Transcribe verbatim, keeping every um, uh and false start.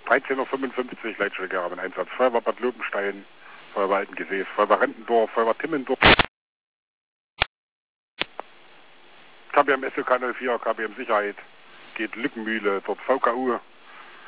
dreizehn Uhr fünfundfünfzig, Leitstelle im Einsatz. Feuerwehr Bad Lobenstein, Feuerwehr Altengesäß, Feuerwehr Rentendorf, Feuerwehr Timmendorf. K B M S O K null vier, K B M Sicherheit, geht Lückenmühle, dort V K U.